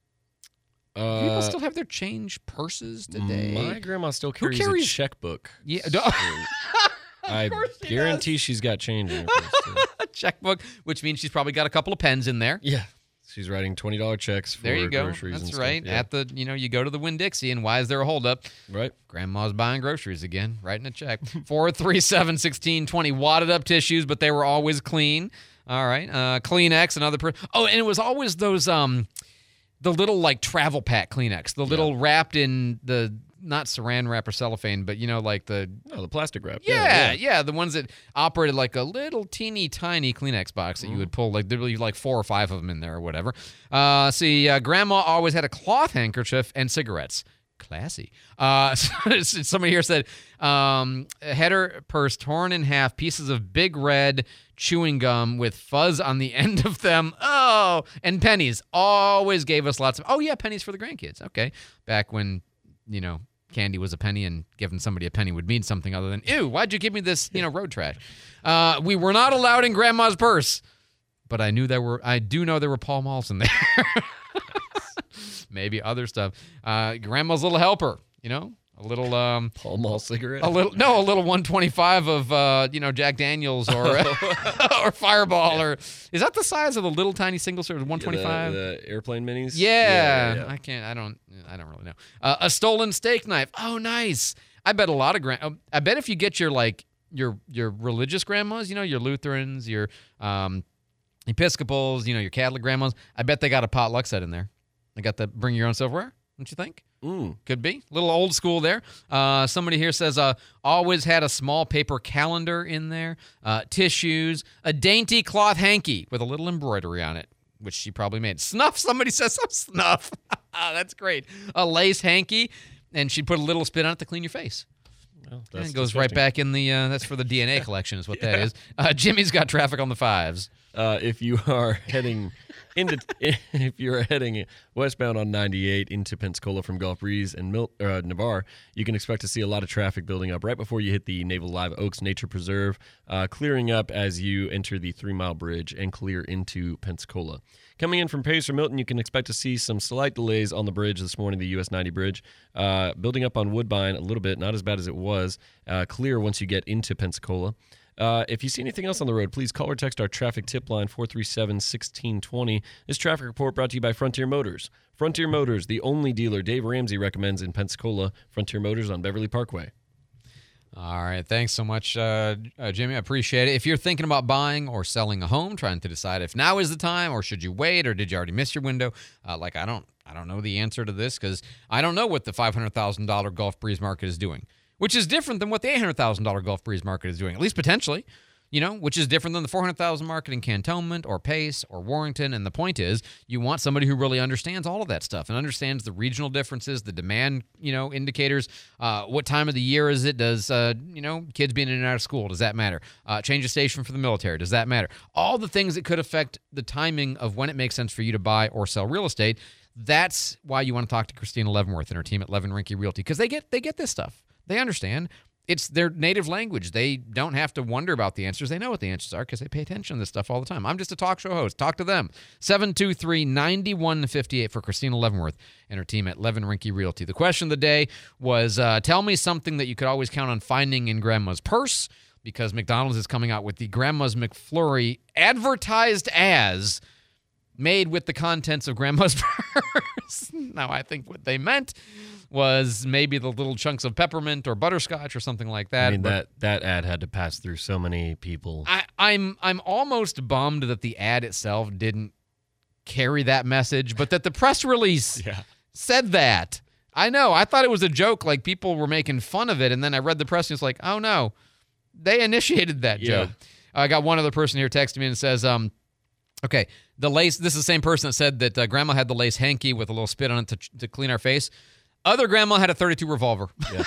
Do Uh, people still have their change purses today? My grandma still Who carries, carries- a checkbook. Yeah. So I guarantee she's got change in her purse. too. A checkbook, which means she's probably got a couple of pens in there. Yeah. She's writing twenty dollars checks for There you go. groceries and That's stuff. right. Yeah. At the, you know, you go to the Winn-Dixie, and why is there a holdup? Right. Grandma's buying groceries again, writing a check. four three seven, one six two zero. Wadded up tissues, but they were always clean. All right. Uh, Kleenex, another. Per- oh, and it was always those, um, the little like travel pack Kleenex, the little wrapped in the, not saran wrap or cellophane, but you know, like the. Oh, the plastic wrap. Yeah, yeah, the ones that operated like a little teeny tiny Kleenex box that you would pull, like there'd be like four or five of them in there or whatever. Uh, see, uh, Grandma always had a cloth handkerchief and cigarettes. Classy. Uh, somebody here said, um, had her purse torn in half, pieces of big red chewing gum with fuzz on the end of them. Oh, and pennies. Always gave us lots of, oh yeah, pennies for the grandkids. Okay. Back when, you know, candy was a penny, and giving somebody a penny would mean something other than, ew, why'd you give me this, you know, road trash? Uh, we were not allowed in Grandma's purse, but I knew there were, I do know there were Pall Malls in there. Maybe other stuff. Uh, Grandma's little helper, you know, a little, um, Pall Mall cigarette. a little, no, a little one twenty-five of, uh, you know, Jack Daniels or, or Fireball, or is that the size of the little tiny single serve, one twenty-five? Yeah, the, the airplane minis. Yeah, Yeah, yeah, yeah. I can't. I don't. I don't really know. Uh, a stolen steak knife. Oh, nice. I bet a lot of grand. I bet if you get your like your your religious grandmas, you know, your Lutherans, your um, Episcopals, you know, your Catholic grandmas. I bet they got a potluck set in there. They got the bring your own silverware. Don't you think? Mm. Could be. A little old school there. Uh, somebody here says, uh, always had a small paper calendar in there, uh, tissues, a dainty cloth hanky with a little embroidery on it, which she probably made. Snuff. Somebody says some snuff. That's great. A lace hanky, and she'd put a little spit on it to clean your face. Well, And that's it goes right disgusting. back in the, uh, that's for the D N A collection is what that Yeah. is. Uh, Jimmy's got traffic on the fives. Uh, if you are heading into, if you're heading westbound on ninety-eight into Pensacola from Gulf Breeze and Mil- uh, Navarre, you can expect to see a lot of traffic building up right before you hit the Naval Live Oaks Nature Preserve, uh, clearing up as you enter the Three Mile Bridge and clear into Pensacola. Coming in from Pace or Milton, you can expect to see some slight delays on the bridge this morning, the U S ninety bridge. Uh, building up on Woodbine a little bit, not as bad as it was. Uh, clear once you get into Pensacola. Uh, if you see anything else on the road, please call or text our traffic tip line, four three seven, one six two zero. This traffic report brought to you by Frontier Motors. Frontier Motors, the only dealer Dave Ramsey recommends in Pensacola. Frontier Motors on Beverly Parkway. All right. Thanks so much, uh, uh, Jimmy. I appreciate it. If you're thinking about buying or selling a home, trying to decide if now is the time or should you wait or did you already miss your window, uh, like I don't I don't know the answer to this because I don't know what the five hundred thousand dollars Gulf Breeze market is doing, which is different than what the eight hundred thousand dollars Gulf Breeze market is doing, at least potentially. You know, which is different than the four hundred thousand dollars market in Cantonment or Pace or Warrington. And the point is, you want somebody who really understands all of that stuff and understands the regional differences, the demand, you know, indicators. Uh, what time of the year is it? Does, uh, you know, kids being in and out of school, does that matter? Uh, change of station for the military, does that matter? All the things that could affect the timing of when it makes sense for you to buy or sell real estate. That's why you want to talk to Christina Leavenworth and her team at Levin Rinke Realty, because they get they get this stuff. They understand. It's their native language. They don't have to wonder about the answers. They know what the answers are because they pay attention to this stuff all the time. I'm just a talk show host. Talk to them. seven two three, nine one five eight for Christina Leavenworth and her team at Levin Rinke Realty. The question of the day was, uh, tell me something that you could always count on finding in Grandma's purse, because McDonald's is coming out with the Grandma's McFlurry advertised as made with the contents of Grandma's purse. Now, I think what they meant was maybe the little chunks of peppermint or butterscotch or something like that. I mean, but that, that ad had to pass through so many people. I, I'm I'm almost bummed that the ad itself didn't carry that message, but that the press release yeah. said that. I know. I thought it was a joke, like people were making fun of it, and then I read the press and it's like, oh no, they initiated that Yeah. joke. I got one other person here texting me and says, um, okay, the lace, this is the same person that said that uh, Grandma had the lace hanky with a little spit on it to, to clean our face. Other Grandma had a thirty-two revolver. Yeah.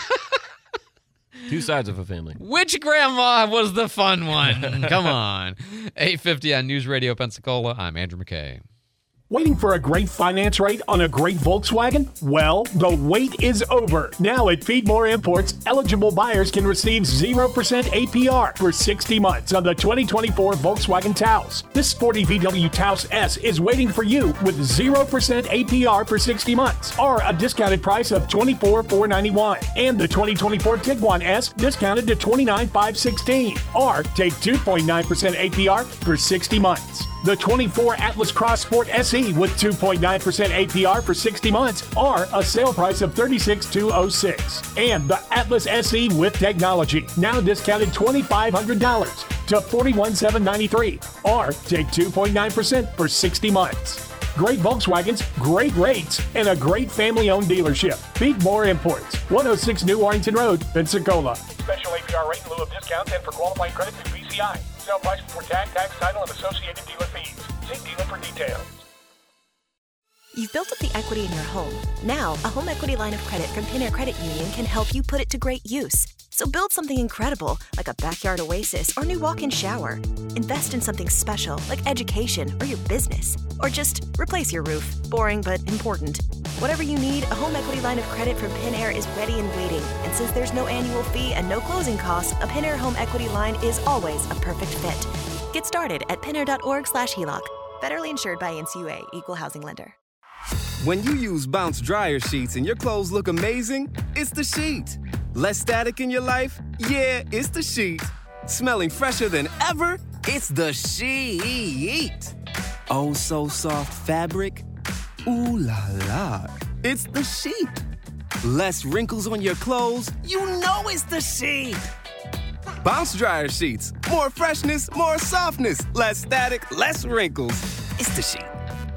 Two sides of a family. Which Grandma was the fun one? Come on. eight fifty on News Radio Pensacola. I'm Andrew McKay. Waiting for a great finance rate on a great Volkswagen? Well, the wait is over. Now at Feedmore Imports, eligible buyers can receive zero percent A P R for sixty months on the twenty twenty-four Volkswagen Taos. This sporty V W Taos S is waiting for you with zero percent A P R for sixty months, or a discounted price of twenty-four thousand four hundred ninety-one dollars. And the twenty twenty-four Tiguan S discounted to twenty-nine thousand five hundred sixteen dollars, or take two point nine percent A P R for sixty months. The twenty-four Atlas Cross Sport S E with two point nine percent A P R for sixty months, or a sale price of thirty-six thousand two hundred six dollars. And the Atlas S E with technology, now discounted two thousand five hundred dollars to forty-one thousand seven hundred ninety-three dollars, or take two point nine percent for sixty months. Great Volkswagens, great rates, and a great family-owned dealership. Feedmore Imports, one oh six New Warrington Road, Pensacola. Special A P R rate in lieu of discounts and for qualifying credit through P C I. Sale price before tax, tax, title, and associated dealer fees. See dealer for details. You've built up the equity in your home. Now, a home equity line of credit from Pinair Credit Union can help you put it to great use. So build something incredible, like a backyard oasis or new walk-in shower. Invest in something special, like education or your business. Or just replace your roof. Boring, but important. Whatever you need, a home equity line of credit from Pinair is ready and waiting. And since there's no annual fee and no closing costs, a Pinair home equity line is always a perfect fit. Get started at pinair.org slash HELOC. Federally insured by N C U A, Equal Housing Lender. When you use Bounce dryer sheets and your clothes look amazing, it's the sheet. Less static in your life? Yeah, it's the sheet. Smelling fresher than ever? It's the sheet. Oh, so soft fabric? Ooh la la. It's the sheet. Less wrinkles on your clothes? You know it's the sheet. Bounce dryer sheets. More freshness, more softness. Less static, less wrinkles. It's the sheet.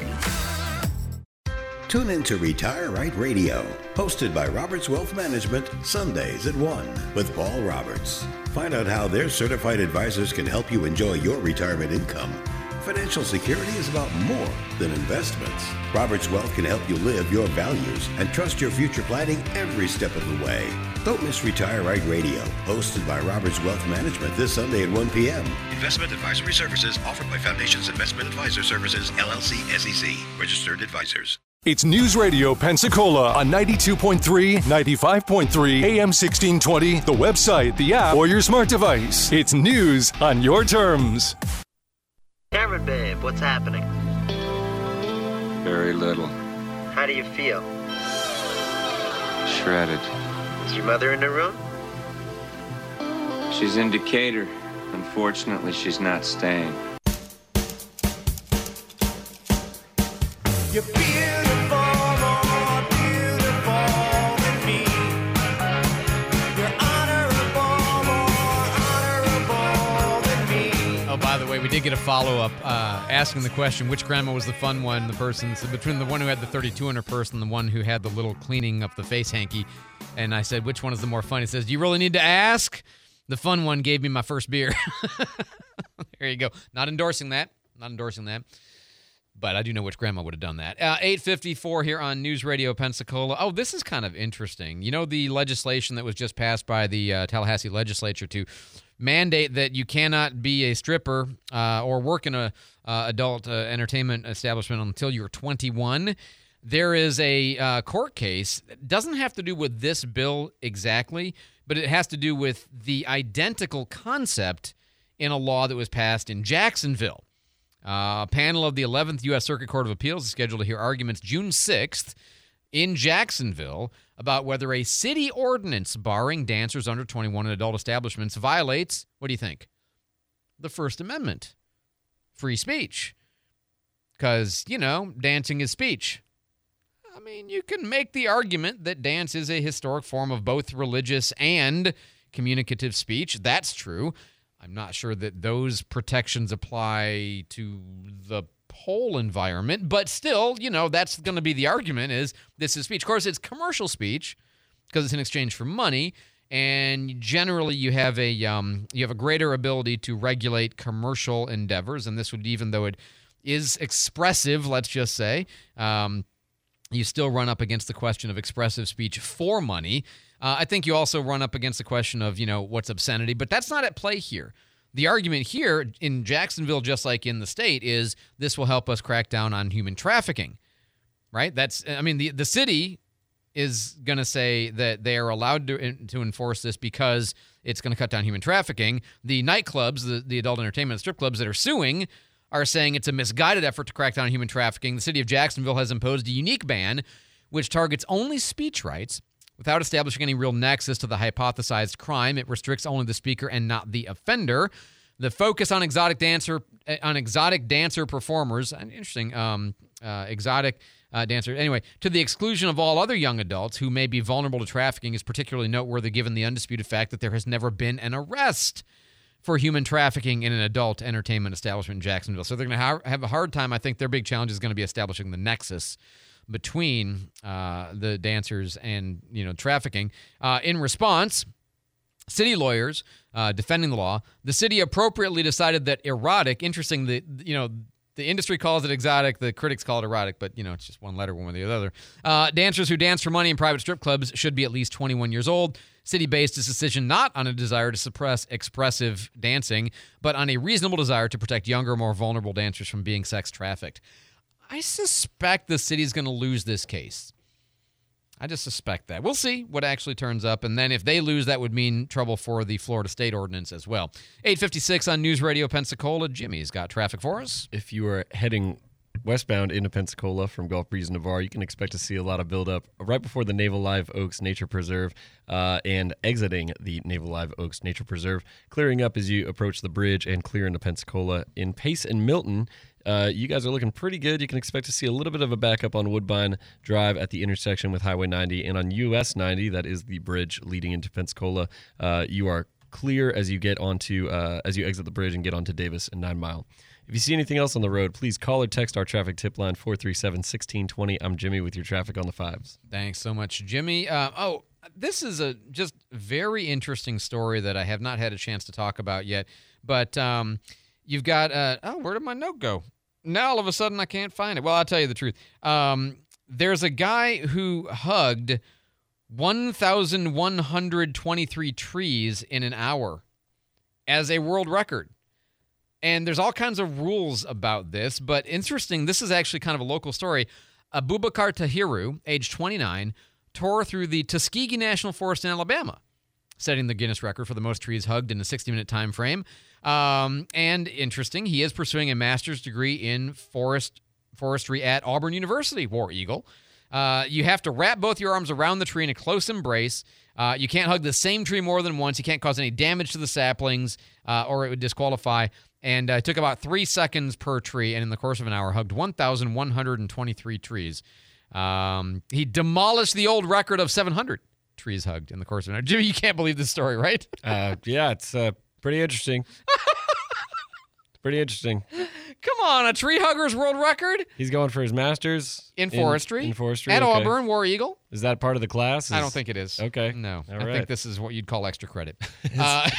Tune in to Retire Right Radio, hosted by Roberts Wealth Management, Sundays at one with Paul Roberts. Find out how their certified advisors can help you enjoy your retirement income. Financial security is about more than investments. Roberts Wealth can help you live your values and trust your future planning every step of the way. Don't miss Retire Right Radio, hosted by Roberts Wealth Management this Sunday at one p.m. Investment advisory services offered by Foundations Investment Advisor Services, L L C, S E C. Registered advisors. It's News Radio Pensacola on ninety-two point three, ninety-five point three, A M sixteen twenty, the website, the app, or your smart device. It's news on your terms. Cameron, babe, what's happening? Very little. How do you feel? Shredded. Is your mother in the room? She's in Decatur. Unfortunately, she's not staying. You're beautiful, more beautiful than me. You're honorable, more honorable than me. Oh, by the way, we did get a follow-up uh, asking the question, which grandma was the fun one? The person, so between the one who had the thirty-two on her purse and the one who had the little cleaning up the face hanky. And I said, which one is the more fun? He says, do you really need to ask? The fun one gave me my first beer. There you go. Not endorsing that. Not endorsing that. But I do know which grandma would have done that. Uh, eight fifty-four here on News Radio Pensacola. Oh, this is kind of interesting. You know the legislation that was just passed by the uh, Tallahassee legislature to mandate that you cannot be a stripper uh, or work in a uh, adult uh, entertainment establishment until you're twenty-one. There is a uh, court case. It doesn't have to do with this bill exactly, but it has to do with the identical concept in a law that was passed in Jacksonville. Uh, a panel of the eleventh U S Circuit Court of Appeals is scheduled to hear arguments June sixth in Jacksonville about whether a city ordinance barring dancers under twenty-one in adult establishments violates, what do you think? The First Amendment. Free speech. because, you know, dancing is speech. I mean, you can make the argument that dance is a historic form of both religious and communicative speech. That's true. I'm not sure that those protections apply to the whole environment, but still, you know, that's going to be the argument is this is speech. Of course, it's commercial speech because it's in exchange for money, and generally you have a um, you have a greater ability to regulate commercial endeavors, and this would, even though it is expressive, let's just say, um, you still run up against the question of expressive speech for money. Uh, I think you also run up against the question of, you know, what's obscenity, but that's not at play here. The argument here in Jacksonville, just like in the state, is this will help us crack down on human trafficking, right? That's, I mean, the, the city is going to say that they are allowed to, to enforce this because it's going to cut down human trafficking. The nightclubs, the, the adult entertainment strip clubs that are suing are saying it's a misguided effort to crack down on human trafficking. The city of Jacksonville has imposed a unique ban which targets only speech rights without establishing any real nexus to the hypothesized crime. It restricts only the speaker and not the offender. The focus on exotic dancer on exotic dancer performers, interesting, um, uh, exotic uh, dancer. Anyway, to the exclusion of all other young adults who may be vulnerable to trafficking is particularly noteworthy given the undisputed fact that there has never been an arrest for human trafficking in an adult entertainment establishment in Jacksonville. So they're going to ha- have a hard time. I think their big challenge is going to be establishing the nexus between uh, the dancers and, you know, trafficking. Uh, in response, city lawyers uh, defending the law, the city appropriately decided that erotic, interesting, the you know, the industry calls it exotic, the critics call it erotic, but, you know, it's just one letter, one way or the other. Uh, dancers who dance for money in private strip clubs should be at least twenty-one years old. City based its decision not on a desire to suppress expressive dancing, but on a reasonable desire to protect younger, more vulnerable dancers from being sex trafficked. I suspect the city's going to lose this case. I just suspect that. We'll see what actually turns up, and then if they lose, that would mean trouble for the Florida State Ordinance as well. eight fifty-six on News Radio Pensacola. Jimmy's got traffic for us. If you are heading westbound into Pensacola from Gulf Breeze and Navarre, you can expect to see a lot of buildup right before the Naval Live Oaks Nature Preserve uh, and exiting the Naval Live Oaks Nature Preserve, clearing up as you approach the bridge and clear into Pensacola. In Pace and Milton, uh, you guys are looking pretty good. You can expect to see a little bit of a backup on Woodbine Drive at the intersection with Highway ninety, and on U S ninety, that is the bridge leading into Pensacola. Uh, you are clear as you get onto uh, as you exit the bridge and get onto Davis and Nine Mile. If you see anything else on the road, please call or text our traffic tip line, four three seven, one six two zero. I'm Jimmy with your traffic on the fives. Thanks so much, Jimmy. Uh, oh, this is a just very interesting story that I have not had a chance to talk about yet. But um, you've got, uh, oh, where did my note go? Now all of a sudden I can't find it. Well, I'll tell you the truth. Um, there's a guy who hugged one thousand one hundred twenty-three trees in an hour as a world record. And there's all kinds of rules about this, but interesting, this is actually kind of a local story. Abubakar Tahiru, age twenty-nine, tore through the Tuskegee National Forest in Alabama, setting the Guinness record for the most trees hugged in a sixty-minute time frame. Um, and interesting, he is pursuing a master's degree in forest forestry at Auburn University, War Eagle. Uh, you have to wrap both your arms around the tree in a close embrace. Uh, you can't hug the same tree more than once. You can't cause any damage to the saplings, uh, or it would disqualify. And uh, it took about three seconds per tree, and in the course of an hour, hugged one thousand one hundred twenty-three trees. Um, he demolished the old record of seven hundred trees hugged in the course of an hour. Jimmy, you can't believe this story, right? uh, yeah, it's uh, pretty interesting. It's pretty interesting. Come on, a tree hugger's world record? He's going for his master's in forestry. In, in forestry at okay. Auburn, War Eagle. Is that part of the class? Is... I don't think it is. Okay. No, All I right. think this is what you'd call extra credit. uh,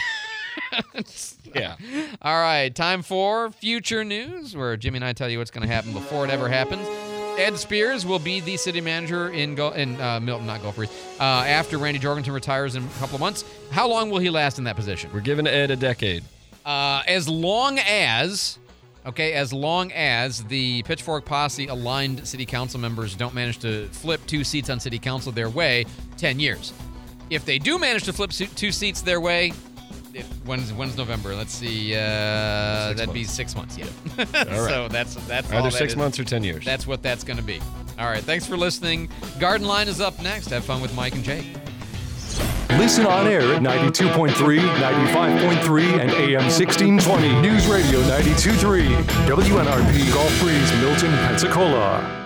yeah. All right, time for Future News, where Jimmy and I tell you what's going to happen before it ever happens. Ed Spears will be the city manager in Go- in uh, Milton, not Gulf Breeze, uh, after Randy Jorgensen retires in a couple of months. How long will he last in that position? We're giving Ed a decade. Uh, as long as, okay, as long as the Pitchfork Posse aligned city council members don't manage to flip two seats on city council their way, ten years. If they do manage to flip two seats their way, It, when's when's November? Let's see. Uh, that'd months. be six months. Yeah. All right. So that's that's either all six that months or ten years. That's what that's going to be. All right. Thanks for listening. Garden Line is up next. Have fun with Mike and Jake. Listen on air at ninety-two point three, ninety-five point three, and A M sixteen twenty. News Radio ninety-two point three. W N R P Gulf Breeze, Milton, Pensacola.